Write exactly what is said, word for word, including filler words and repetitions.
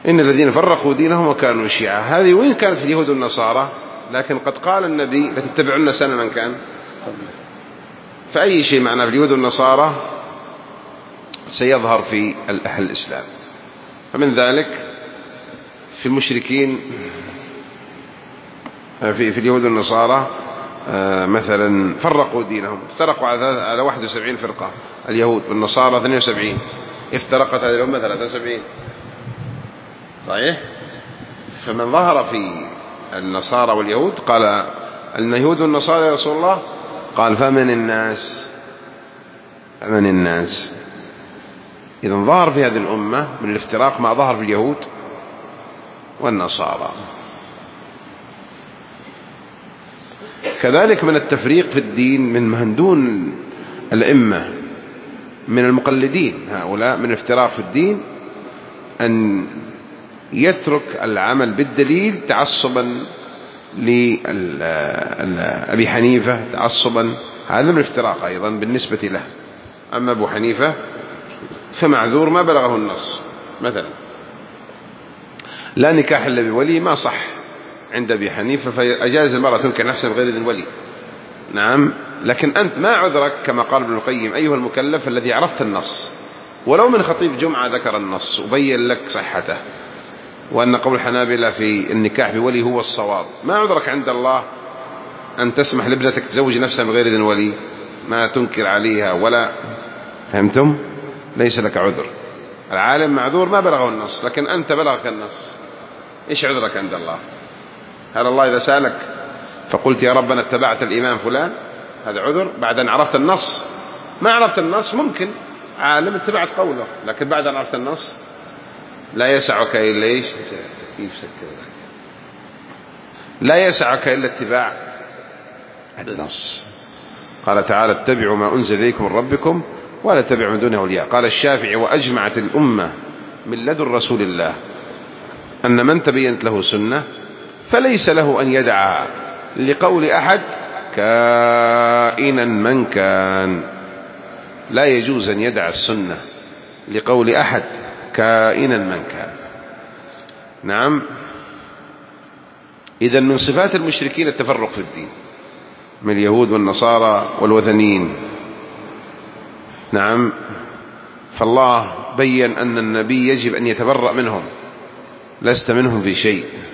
إن الذين فرقوا دينهم وكانوا شيعا. هذه وين كانت في اليهود والنصارى، لكن قد قال النبي لتتبعن سنة من كان. فأي شيء معنا في اليهود والنصارى سيظهر في أهل الإسلام. فمن ذلك في المشركين في, في اليهود والنصارى مثلا فرقوا دينهم، افترقوا على واحد وسبعين فرقة، اليهود والنصارى اثنين وسبعين، افترقت هذه الأمة ثلاثة وسبعين. صحيح؟ فمن ظهر في النصارى واليهود قال أن اليهود والنصارى يا رسول الله، قال فمن الناس فمن الناس. إذا ظهر في هذه الأمة من الافتراق ما ظهر في اليهود والنصارى. كذلك من التفريق في الدين من مهندون الأئمة من المقلدين هؤلاء من الافتراق في الدين أن يترك العمل بالدليل تعصبا لأبي حنيفة، تعصبا، هذا من الافتراق أيضا بالنسبة له. أما أبو حنيفة فمعذور ما بلغه النص، مثلا لا نكاح إلا بولي ما صح عند أبي حنيفة، فأجاز المرأة تنكح نفسها بغير الولي. نعم، لكن أنت ما عذرك كما قال ابن القيم أيها المكلف الذي عرفت النص، ولو من خطيب جمعة ذكر النص وبين لك صحته وأن قول الحنابلة في النكاح بولي هو الصواب، ما عذرك عند الله أن تسمح لابنتك تزوج نفسها بغير إذن ولي، ما تنكر عليها ولا. فهمتم؟ ليس لك عذر. العالم معذور ما بلغه النص، لكن أنت بلغك النص، إيش عذرك عند الله؟ هل الله إذا سألك فقلت يا ربنا اتبعت الإمام فلان هذا عذر بعد أن عرفت النص؟ ما عرفت النص ممكن عالم اتبعت قوله، لكن بعد أن عرفت النص لا يسعك إلا إيش؟ لا يسعك إلا اتباع النص. قال تعالى اتبعوا ما أنزل إليكم من ربكم ولا تتبعوا من دونه أولياء. قال الشافعي وأجمعت الأمة من لدن رسول الله أن من تبينت له سنة فليس له أن يدعها لقول أحد كائنا من كان. لا يجوز أن يدع السنة لقول أحد كائنا من كان. نعم. إذن من صفات المشركين التفرق في الدين من اليهود والنصارى والوثنيين. نعم. فالله بين أن النبي يجب أن يتبرأ منهم، لست منهم في شيء.